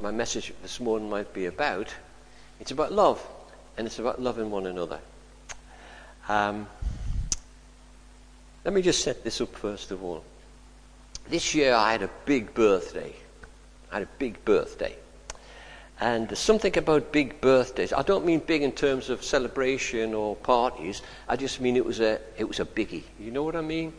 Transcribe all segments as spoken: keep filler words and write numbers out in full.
what my message this morning might be about. It's about love, and it's about loving one another. Um, let me just set this up first of all. This year I had a big birthday. I had a big birthday. And there's something about big birthdays. I don't mean big in terms of celebration or parties. I just mean it was a it was a biggie. You know what I mean?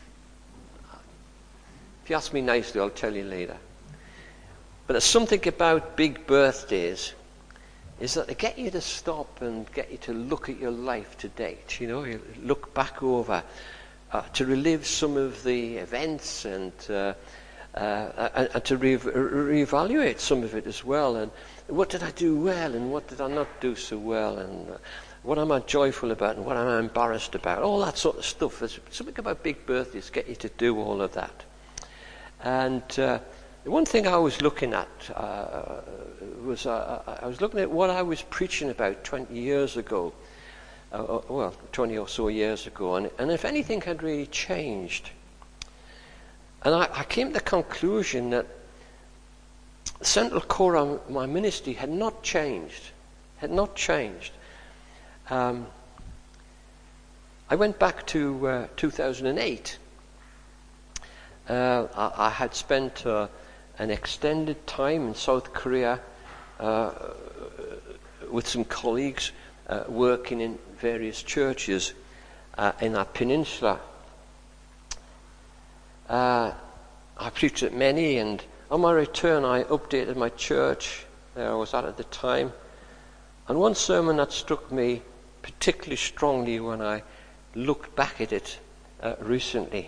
If you ask me nicely, I'll tell you later. But there's something about big birthdays is that they get you to stop and get you to look at your life to date. You know, you look back over uh, to relive some of the events and uh, uh, and, and to re- reevaluate some of it as well. And what did I do well and what did I not do so well? And uh, what am I joyful about and what am I embarrassed about? All that sort of stuff. There's something about big birthdays get you to do all of that. And uh, the one thing I was looking at uh, was uh, I was looking at what I was preaching about twenty years ago, uh, well, twenty or so years ago, and, and if anything had really changed. And I, I came to the conclusion that the central core of my ministry had not changed, had not changed. Um, I went back to uh, two thousand eight. Uh, I, I had spent uh, an extended time in South Korea uh, with some colleagues uh, working in various churches uh, in that peninsula. Uh, I preached at many, and on my return I updated my church there I was at at the time. And one sermon that struck me particularly strongly when I looked back at it uh, recently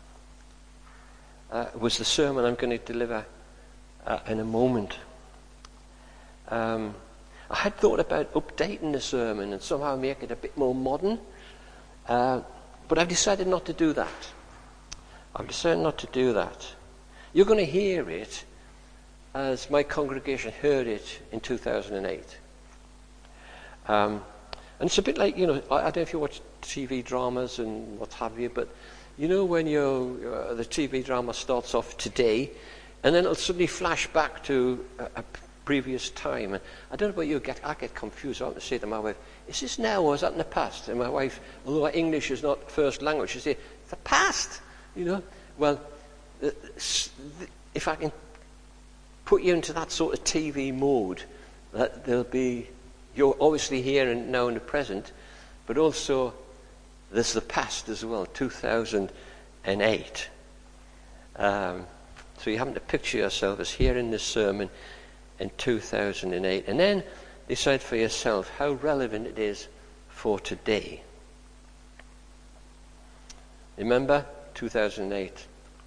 Uh, was the sermon I'm going to deliver uh, in a moment. Um, I had thought about updating the sermon and somehow make it a bit more modern, uh, but I've decided not to do that. I've decided not to do that. You're going to hear it as my congregation heard it in two thousand eight. Um, and it's a bit like, you know, I, I don't know if you watch T V dramas and what have you, but you know when you uh, the T V drama starts off today, and then it'll suddenly flash back to a, a previous time. And I don't know about you, get, I get confused. I have to say to my wife, is this now or is that in the past? And my wife, although her English is not first language, she says, the past, you know. Well, uh, if I can put you into that sort of T V mode, that there'll be, you're obviously here and now in the present, but also there's the past as well, two thousand eight. Um, so you happen to picture yourself as hearing this sermon in two thousand eight. And then decide for yourself how relevant it is for today. Remember, two thousand eight.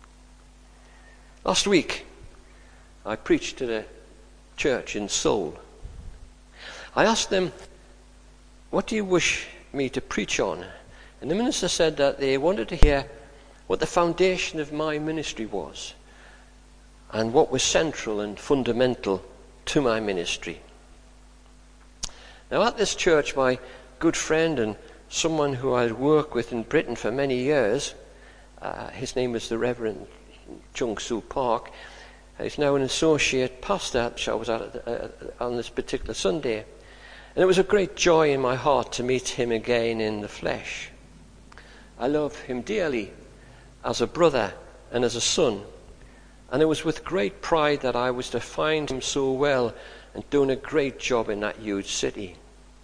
Last week, I preached to the church in Seoul. I asked them, what do you wish me to preach on? And the minister said that they wanted to hear what the foundation of my ministry was and what was central and fundamental to my ministry. Now at this church, my good friend and someone who I had worked with in Britain for many years, uh, his name is the Reverend Chung Soo Park, he's now an associate pastor, which I was at uh, on this particular Sunday. And it was a great joy in my heart to meet him again in the flesh. I love him dearly as a brother and as a son. And it was with great pride that I was to find him so well and doing a great job in that huge city.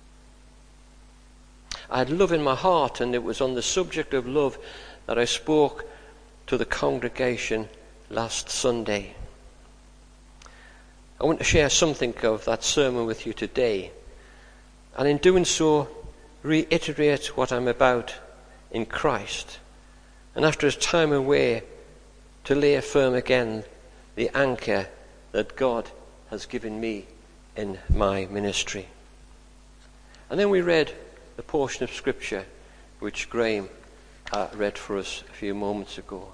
I had love in my heart, and it was on the subject of love that I spoke to the congregation last Sunday. I want to share something of that sermon with you today, and in doing so reiterate what I'm about in Christ, and after a time away to lay firm again the anchor that God has given me in my ministry. And then we read the portion of scripture which Graham uh, read for us a few moments ago.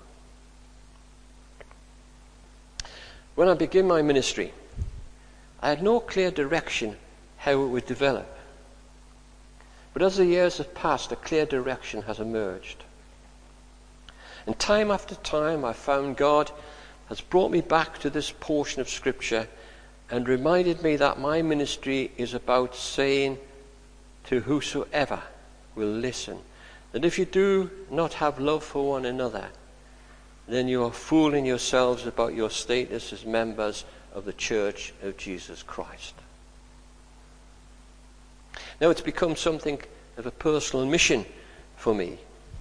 When I began my ministry, I had no clear direction how it would develop. But as the years have passed, a clear direction has emerged. And time after time, I found God has brought me back to this portion of Scripture and reminded me that my ministry is about saying to whosoever will listen, that if you do not have love for one another, then you are fooling yourselves about your status as members of the Church of Jesus Christ. Now it's become something of a personal mission for me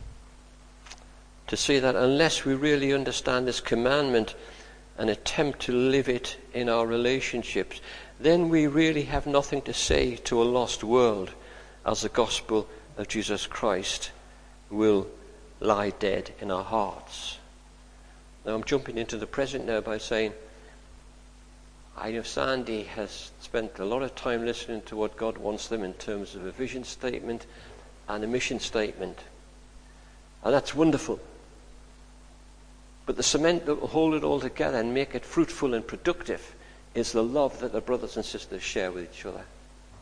to say that unless we really understand this commandment and attempt to live it in our relationships, then we really have nothing to say to a lost world, as the gospel of Jesus Christ will lie dead in our hearts. Now I'm jumping into the present now by saying, I know Sandy has spent a lot of time listening to what God wants them in terms of a vision statement and a mission statement. And that's wonderful. But the cement that will hold it all together and make it fruitful and productive is the love that the brothers and sisters share with each other.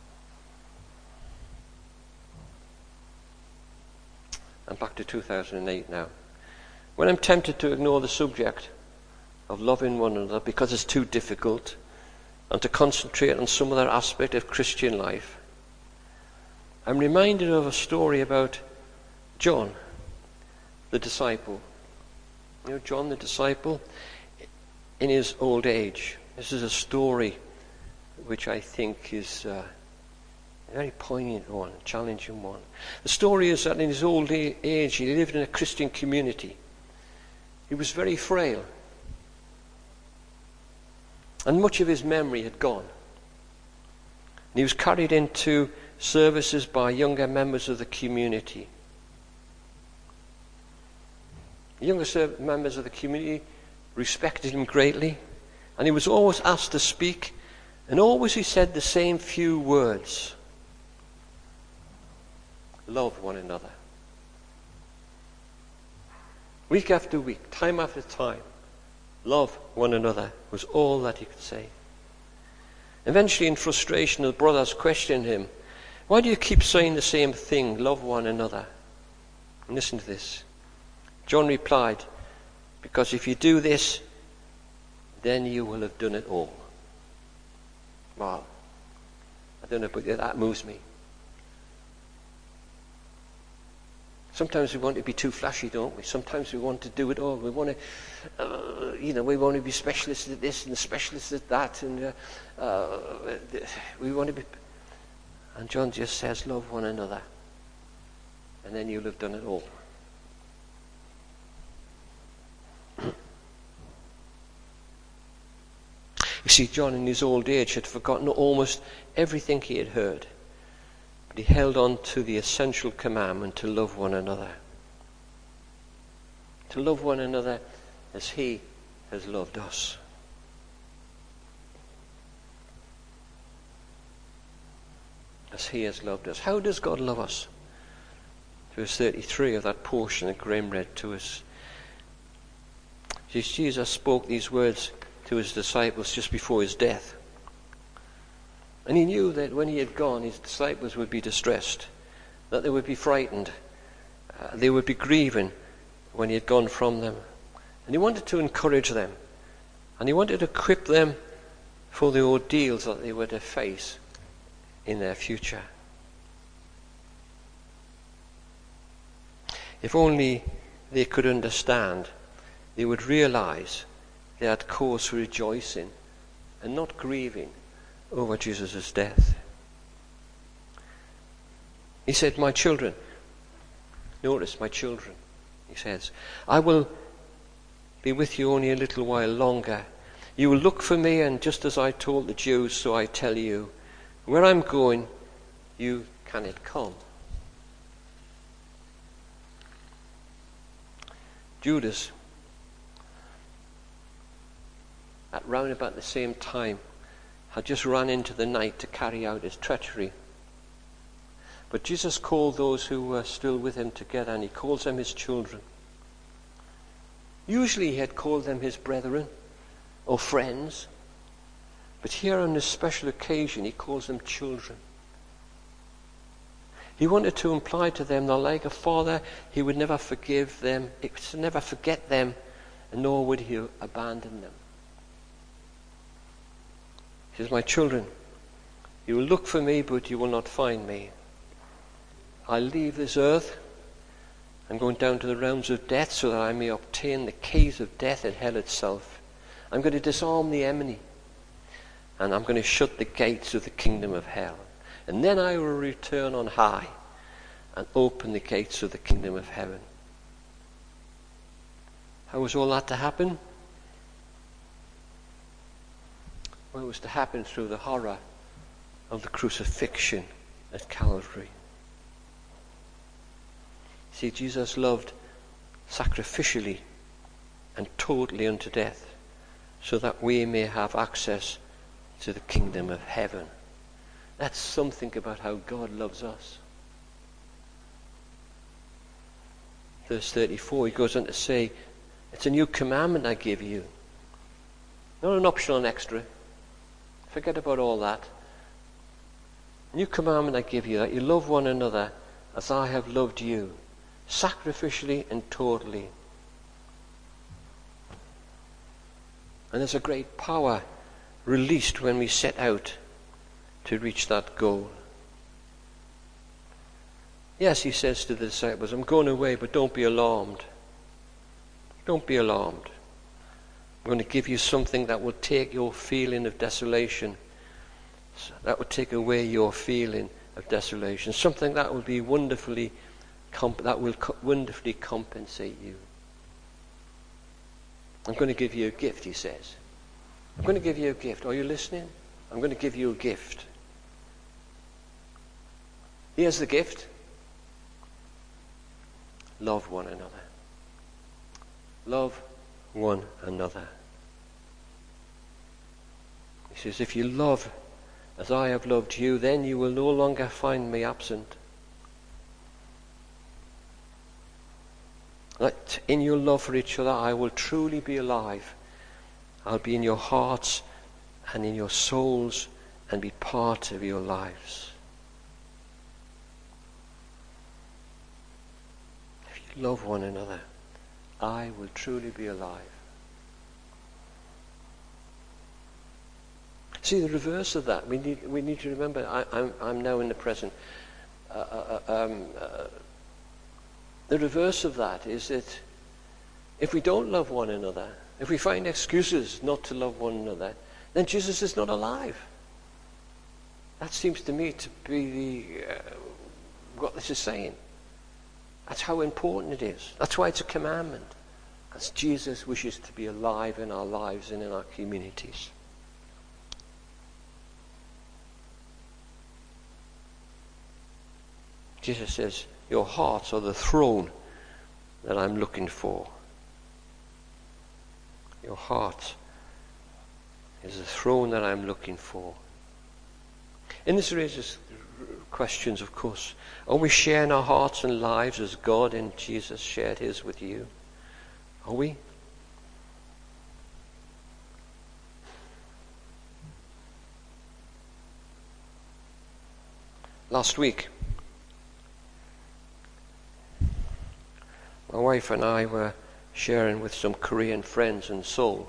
And back to two thousand eight now. When I'm tempted to ignore the subject of loving one another because it's too difficult, and to concentrate on some other aspect of Christian life, I'm reminded of a story about John, the disciple. You know, John the disciple, in his old age. This is a story which I think is uh, a very poignant one, a challenging one. The story is that in his old age he lived in a Christian community. He was very frail, and much of his memory had gone. And he was carried into services by younger members of the community. The younger members of the community respected him greatly, and he was always asked to speak, and always he said the same few words: love one another. Week after week, time after time, love one another was all that he could say. Eventually, in frustration, the brothers questioned him, why do you keep saying the same thing, love one another? And listen to this. John replied, because if you do this, then you will have done it all. Wow. I don't know, but that moves me. Sometimes we want to be too flashy, don't we? Sometimes we want to do it all. We want to, uh, you know, we want to be specialists at this and specialists at that, and uh, uh, we want to be. And John just says, love one another, and then you'll have done it all. You see, John in his old age had forgotten almost everything he had heard. But he held on to the essential commandment to love one another. To love one another as he has loved us. As he has loved us. How does God love us? Verse thirty-three of that portion that Graham read to us. Jesus spoke these words to his disciples just before his death. And he knew that when he had gone, his disciples would be distressed, that they would be frightened, uh, they would be grieving when he had gone from them. And he wanted to encourage them, and he wanted to equip them for the ordeals that they were to face in their future. If only they could understand, they would realize they had cause for rejoicing and not grieving over Jesus' death. He said, my children, notice, my children, he says, I will be with you only a little while longer. You will look for me, and just as I told the Jews, so I tell you, where I'm going, you cannot come. Judas, at round about the same time, had just run into the night to carry out his treachery. But Jesus called those who were still with him together, and he calls them his children. Usually he had called them his brethren or friends, but here on this special occasion he calls them children. He wanted to imply to them that like a father, he would never forgive them, he would never forget them, and nor would he abandon them. He says, my children, you will look for me, but you will not find me. I'll leave this earth. I'm going down to the realms of death so that I may obtain the keys of death and hell itself. I'm going to disarm the enemy. And I'm going to shut the gates of the kingdom of hell. And then I will return on high and open the gates of the kingdom of heaven. How was all that to happen? Well, it was to happen through the horror of the crucifixion at Calvary. See, Jesus loved sacrificially and totally unto death so that we may have access to the kingdom of heaven. That's something about how God loves us. Verse thirty-four, he goes on to say, it's a new commandment I give you. Not an optional extra. Forget about all that. New commandment I give you, that you love one another as I have loved you, sacrificially and totally. And there's a great power released when we set out to reach that goal. Yes, he says to the disciples, I'm going away, but don't be alarmed. Don't be alarmed. I'm going to give you something that will take your feeling of desolation. That will take away your feeling of desolation. Something that will be wonderfully, comp- that will co- wonderfully compensate you. I'm going to give you a gift, he says. I'm going to give you a gift. Are you listening? I'm going to give you a gift. Here's the gift. Love one another. Love one another. He says, if you love as I have loved you, then you will no longer find me absent. That in your love for each other, I will truly be alive. I'll be in your hearts and in your souls and be part of your lives. If you love one another, I will truly be alive. See, the reverse of that, we need we need to remember, I, I'm, I'm now in the present. Uh, uh, um, uh, the reverse of that is that if we don't love one another, if we find excuses not to love one another, then Jesus is not alive. That seems to me to be the uh, what this is saying. That's how important it is. That's why it's a commandment. Because Jesus wishes to be alive in our lives and in our communities. Jesus says, your hearts are the throne that I'm looking for. Your heart is the throne that I'm looking for. And this raises questions, of course. Are we sharing our hearts and lives as God and Jesus shared his with you? Are we? Last week, my wife and I were sharing with some Korean friends in Seoul.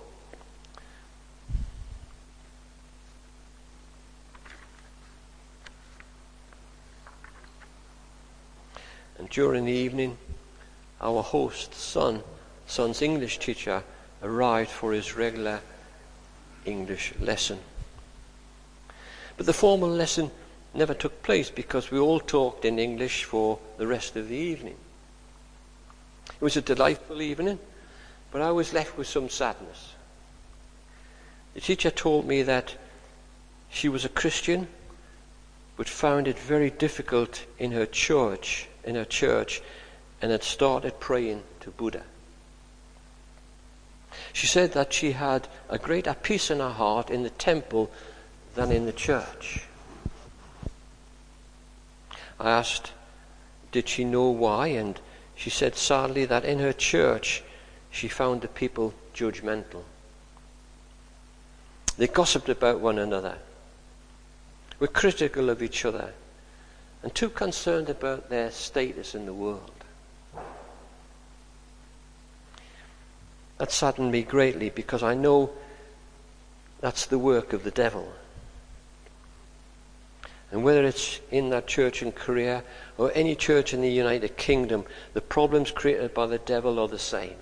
And during the evening, our host's son, son's English teacher, arrived for his regular English lesson. But the formal lesson never took place because we all talked in English for the rest of the evening. It was a delightful evening, but I was left with some sadness. The teacher told me that she was a Christian, but found it very difficult in her church, in her church, and had started praying to Buddha. She said that she had a greater peace in her heart in the temple than in the church. I asked, did she know why? And she said sadly that in her church she found the people judgmental. They gossiped about one another, were critical of each other, and too concerned about their status in the world. That saddened me greatly because I know that's the work of the devil. And whether it's in that church in Korea or any church in the United Kingdom, the problems created by the devil are the same.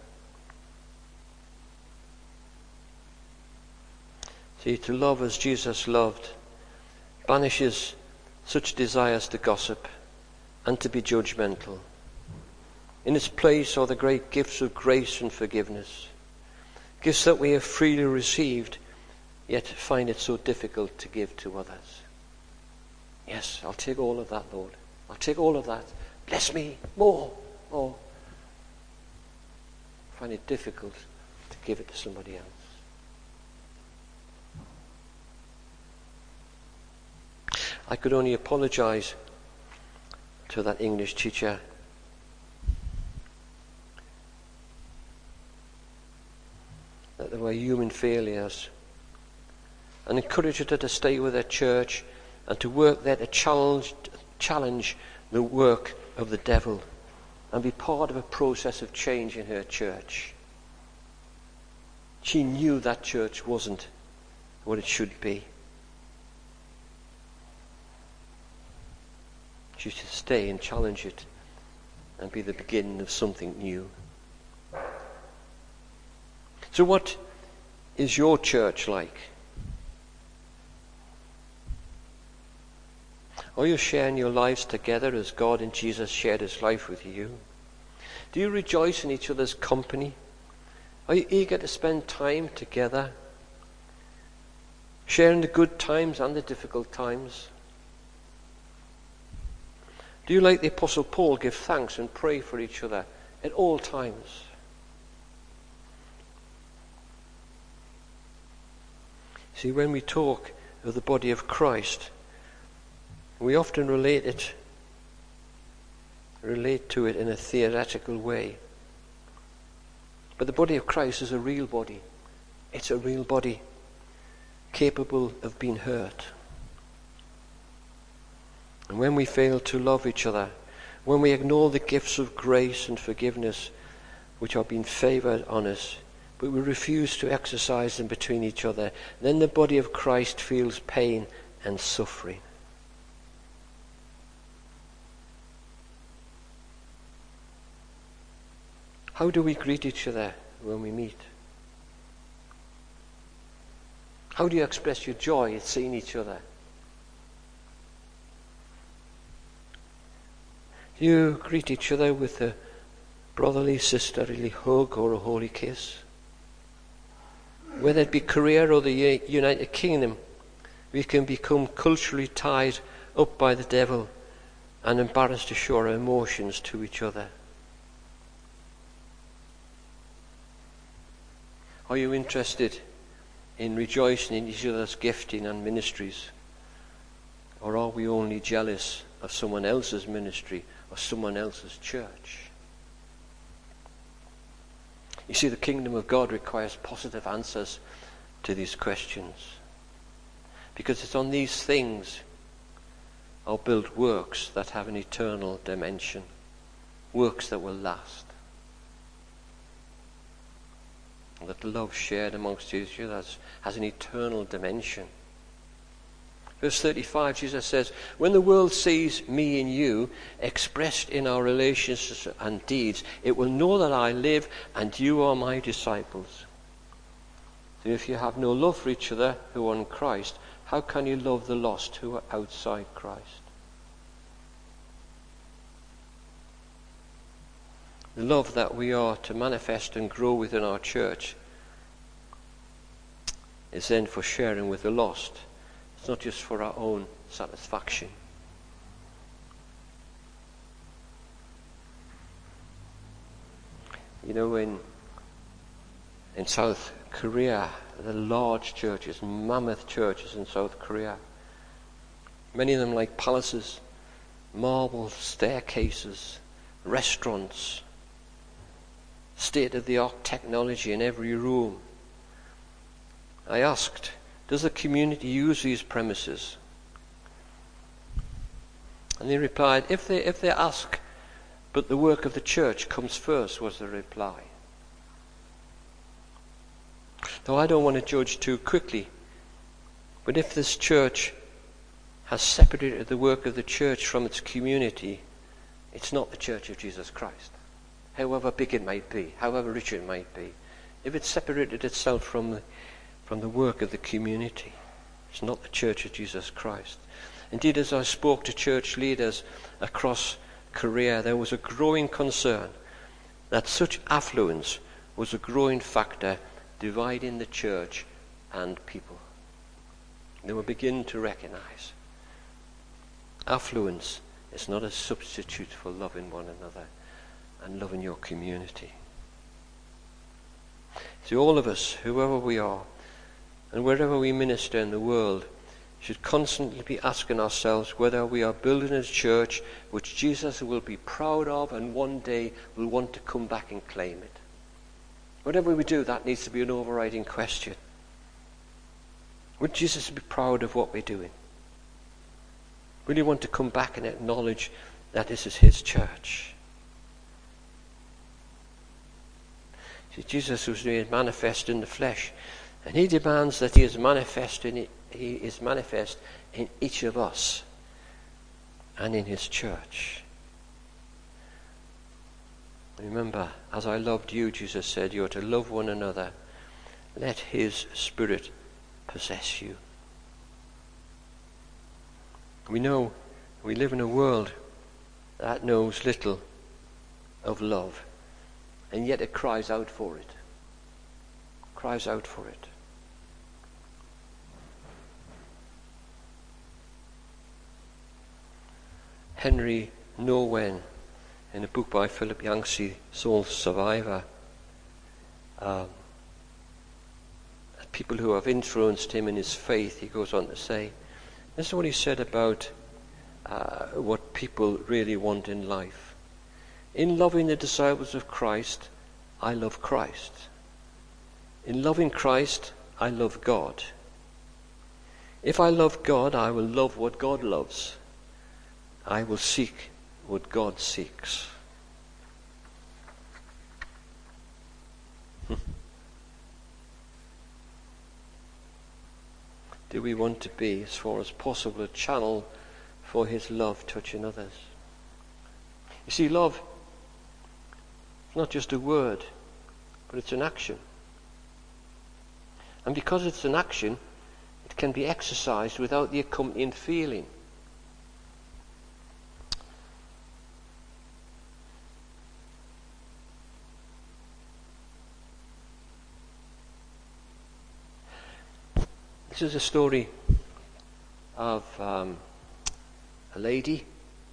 See, to love as Jesus loved banishes such desires to gossip and to be judgmental. In its place are the great gifts of grace and forgiveness, gifts that we have freely received, yet find it so difficult to give to others. Yes, I'll take all of that, Lord. I'll take all of that. Bless me more. Or I find it difficult to give it to somebody else. I could only apologize to that English teacher. That there were human failures. And encourage her to stay with her church and to work there to challenge, challenge the work of the devil and be part of a process of change in her church. She knew that church wasn't what it should be. She should stay and challenge it and be the beginning of something new. So what is your church like? Are you sharing your lives together as God and Jesus shared his life with you? Do you rejoice in each other's company? Are you eager to spend time together, sharing the good times and the difficult times? Do you, like the Apostle Paul, give thanks and pray for each other at all times? See, when we talk of the body of Christ, we often relate it, relate to it in a theoretical way. But the body of Christ is a real body. It's a real body, capable of being hurt. And when we fail to love each other, when we ignore the gifts of grace and forgiveness which are being favoured on us, but we refuse to exercise them between each other, then the body of Christ feels pain and suffering. How do we greet each other when we meet? How do you express your joy at seeing each other? Do you greet each other with a brotherly, sisterly hug or a holy kiss? Whether it be Korea or the United Kingdom, we can become culturally tied up by the devil and embarrassed to show our emotions to each other. Are you interested in rejoicing in each other's gifting and ministries? Or are we only jealous of someone else's ministry or someone else's church? You see, the kingdom of God requires positive answers to these questions. Because it's on these things I'll build works that have an eternal dimension. Works that will last. And that the love shared amongst each other has, has an eternal dimension. Verse thirty-five, Jesus says, when the world sees me in you, expressed in our relationships and deeds, it will know that I live and you are my disciples. So if you have no love for each other who are in Christ, how can you love the lost who are outside Christ? The love that we are to manifest and grow within our church is then for sharing with the lost. It's not just for our own satisfaction. You know, in in South Korea, the large churches, mammoth churches in South Korea, many of them like palaces, marble staircases, restaurants, state-of-the-art technology in every room. I asked, does the community use these premises? And they replied, if they if they ask, but the work of the church comes first, was the reply. Though I don't want to judge too quickly, but if this church has separated the work of the church from its community, it's not the Church of Jesus Christ. However big it might be, however rich it might be, if it's separated itself from the, from the work of the community, it's not the Church of Jesus Christ. Indeed, as I spoke to church leaders across Korea, there was a growing concern that such affluence was a growing factor dividing the church and people. They were beginning to recognize affluence is not a substitute for loving one another and loving your community. See, all of us, whoever we are, and wherever we minister in the world, should constantly be asking ourselves whether we are building a church which Jesus will be proud of and one day will want to come back and claim it. Whatever we do, that needs to be an overriding question. Would Jesus be proud of what we're doing? Will he want to come back and acknowledge that this is his church? See, Jesus was made manifest in the flesh, and he demands that he is manifest in it, he is manifest in each of us and in his church. Remember, as I loved you, Jesus said, you are to love one another. Let his Spirit possess you. We know we live in a world that knows little of love, and yet it cries out for it. Cries out for it. Henry Nouwen, in a book by Philip Yancey, Soul Survivor, um, people who have influenced him in his faith, he goes on to say, this is what he said about uh, what people really want in life. In loving the disciples of Christ, I love Christ. In loving Christ, I love God. If I love God, I will love what God loves. I will seek what God seeks. Do we want to be, as far as possible, a channel for his love touching others? You see, love is not just a word, but it's an action. And because it's an action, it can be exercised without the accompanying feeling. This is a story of um, a lady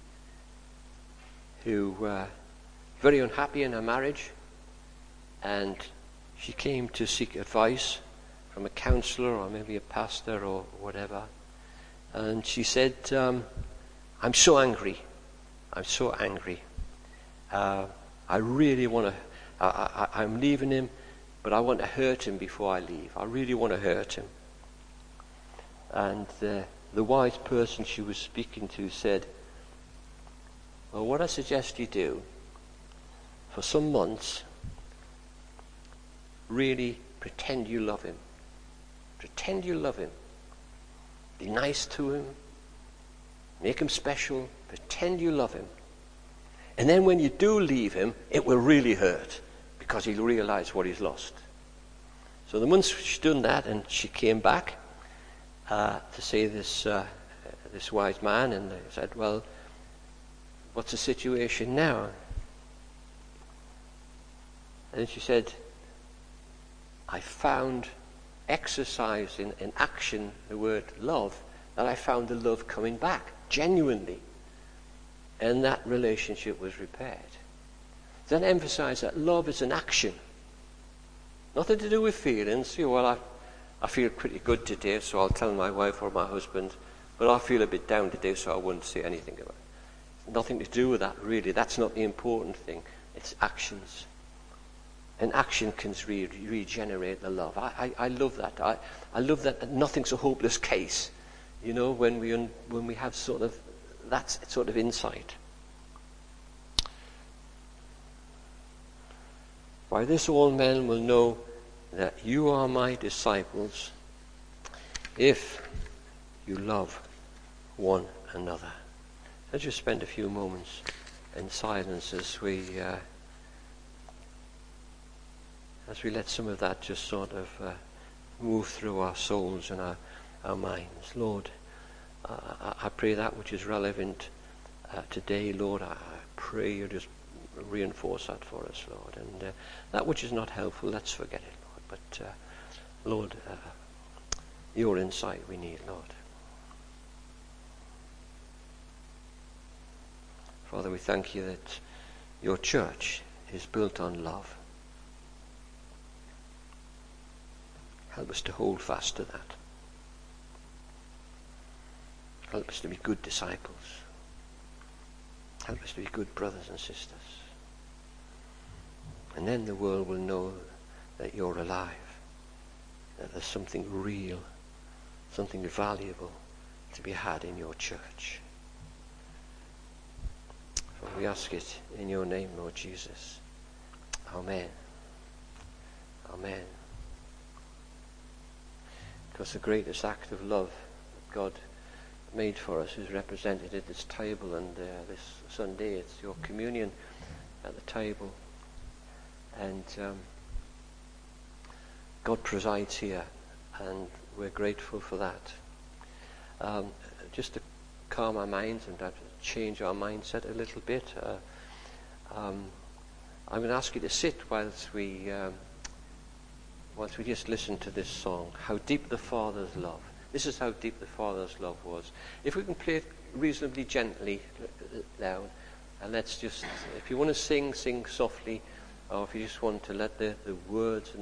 who was uh, very unhappy in her marriage, and she came to seek advice from a counsellor or maybe a pastor or whatever. And she said, um, I'm so angry. I'm so angry. Uh, I really want to, I, I, I'm leaving him, but I want to hurt him before I leave. I really want to hurt him. And uh, the wise person she was speaking to said, well, what I suggest you do, for some months, really pretend you love him. Pretend you love him. Be nice to him. Make him special. Pretend you love him. And then when you do leave him, it will really hurt, because he'll realize what he's lost. So the months she'd done that, and she came back, Uh, to see this uh, this wise man, and they said, well, what's the situation now? And she said, I found exercise in, in action, the word love, that I found the love coming back, genuinely. And that relationship was repaired. Then emphasize that love is an action. Nothing to do with feelings. You know, well, I I feel pretty good today, so I'll tell my wife or my husband, but I feel a bit down today, so I wouldn't say anything about it. Nothing to do with that, really. That's not the important thing. It's actions. And action can re- regenerate the love. I, I, I love that. I, I love that nothing's a hopeless case, you know, when we, un, when we have sort of that sort of insight. By this all men will know that you are my disciples if you love one another. Let's just spend a few moments in silence as we uh, as we let some of that just sort of uh, move through our souls and our, our minds. Lord, uh, I, I pray that which is relevant uh, today, Lord, I, I pray you just reinforce that for us, Lord. And uh, that which is not helpful, let's forget it, Lord. But uh, Lord, uh, your insight we need, Lord. Father, we thank you that your church is built on love. Help us to hold fast to that. Help us to be good disciples. Help us to be good brothers and sisters. And then the world will know that you're alive, that there's something real, something valuable to be had in your church. For we ask it in your name, Lord Jesus. Amen. Amen. Because the greatest act of love that God made for us is represented at this table, and uh, this Sunday it's your communion at the table. And um, God presides here, and we're grateful for that. Um, just to calm our minds and to change our mindset a little bit, uh, um, I'm going to ask you to sit whilst we um, whilst we just listen to this song, How Deep the Father's Love. This is how deep the Father's love was. If we can play it reasonably gently, loud, and let's just, if you want to sing, sing softly, or if you just want to let the, the words and